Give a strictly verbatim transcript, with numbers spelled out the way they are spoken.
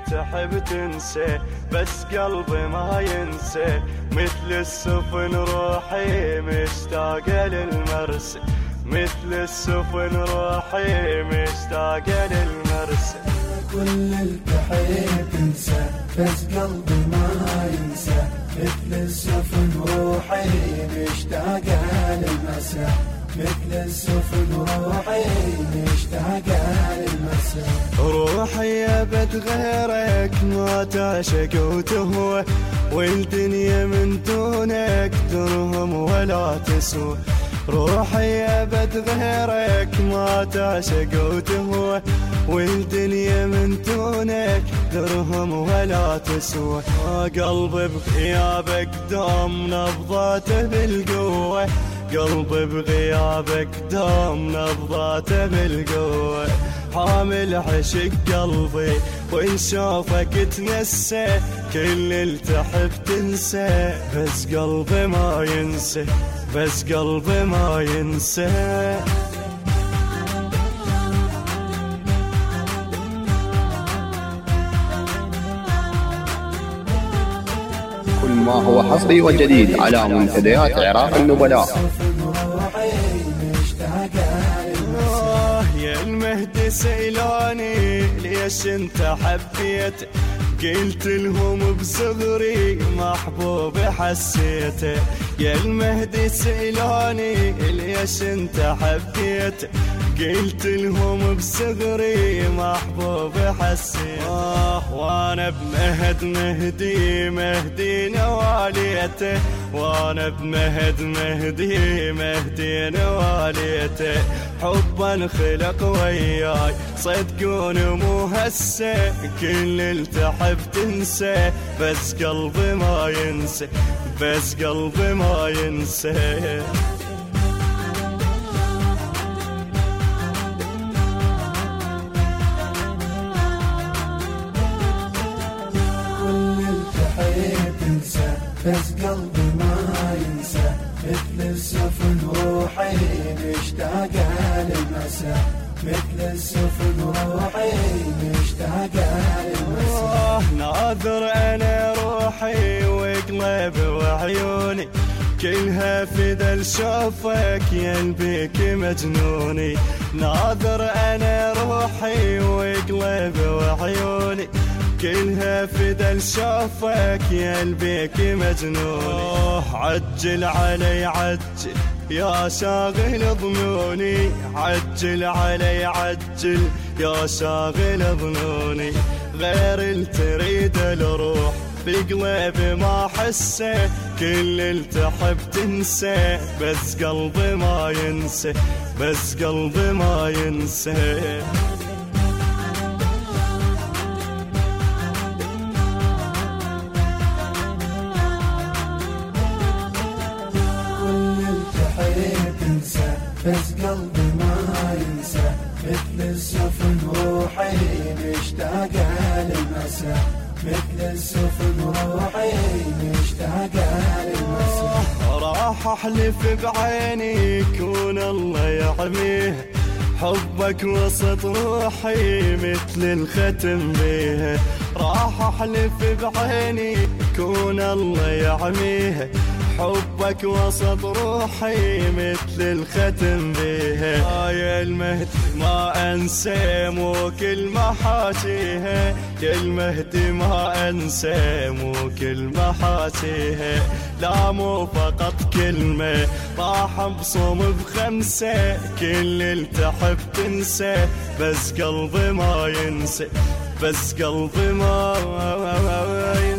تحب تنسى بس قلبي ما ينسى، مثل السفن روحي مشتاقة للمرسى، مثل السفن روحي مشتاقة للمرسى. كل التحية تنسى بس قلبي ما ينسى، مثل السفن روحي مشتاقة للمرسى، مثل السفن روحي مشتاقة للمرسى. روحي أبد غيرك ما تعشق وتهوى، والدنيا من دونك درهم ولا تسوى. روحي أبد غيرك ما تعشق وتهوى، والدنيا من دونك درهم ولا تسوى. قلبي بغيابك دام نبضاته بالقوة، قلبي بغيابك دام نبضاته بالقوة. حامل عشق قلبي وإن شافك تنسى، كل اللي تحب تنسى بس قلبي ما ينسى، بس قلبي ما ينسى. كل ما هو حصري وجديد على منتديات عراق النبلاء. يا المهدي سيلاني ليش انت حبيت، قلت لهم بصغري محبوب حسيته. يا المهدي سيلاني ليش انت حبيت، قلت لهم بصغري محبوب حسيت. آه وانا بمهد مهدي مهدي نواليته، وانا بمهد مهدي مهدي نواليته. حبا خلق وياي صدقون مو هسه، كل اللي تحب تنسى بس قلبي ما ينسى، بس قلبي ما ينسى. تنسى بس قلبي ما ينسى، مثل السفن روحي مشتاقة للمساء، مثل السفن روحي مشتاقة للمساء. ناظر انا روحي وقلبي وعيوني كلها فدى شوفك يلبيك مجنوني. ناظر انا روحي وقلبي وعيوني كلها فدى شوفك يلبيك مجنوني. عجل علي عجل يا شاغل ظنوني، عجل علي عجل يا شاغل ظنوني. غير اللي تريد الروح بقلبي ما حسه، كل اللي تحب تنسى بس قلبي ما ينسى، بس قلبي ما ينسى. بس قلبي ما ينسى، مثل السفن روحي مشتاقة للمساء، مثل السفن روحي مشتاقة للمساء. راح احلف بعيني يكون الله يحميه، حبك وسط روحي مثل الختم بيه. راح احلف بعيني يكون الله يحميه، حبك وسط روحي مثل الختم بيها. يا المهدي ما انسى مو كل ما حاشيها، يا المهدي ما انسى مو كل ما حاشيها. لا مو فقط كلمة راح ابصم بخمسة، كل اللي تحب تنسى بس قلبي ما ينسى، بس قلبي ما